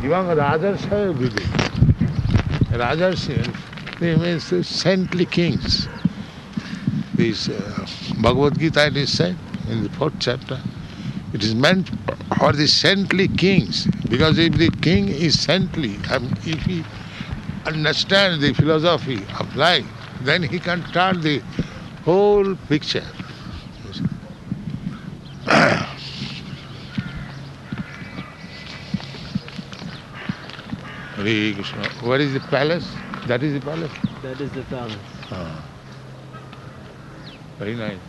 Even Rajas have did it. Rajas, they mean saintly kings. This Bhagavad Gita, it is said in the 4th chapter. It is meant for the saintly kings, because if the king is saintly, if he understands the philosophy of life, then he can turn the whole picture. Hare Krishna. Where is the palace? That is the palace? That is the palace. Ah. Very nice.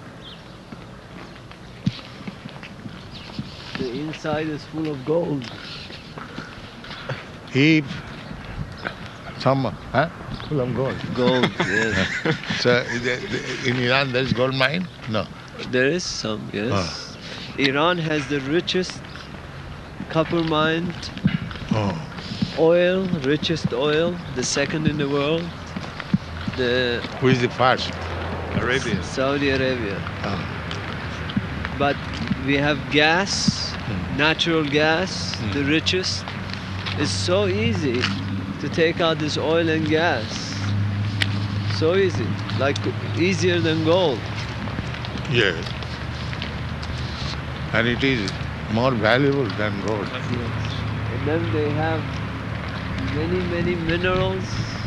The inside is full of gold. If some, full of gold. Gold, yes. So in Iran there is gold mine? No. There is some, yes. Iran has the richest copper mine, oil, richest oil, the second in the world. Who is the first? Arabia. Saudi Arabia. But we have gas, natural gas, the richest. It's so easy to take out this oil and gas. So easy, like easier than gold. Yes. And it is more valuable than gold. Yes. And then they have many minerals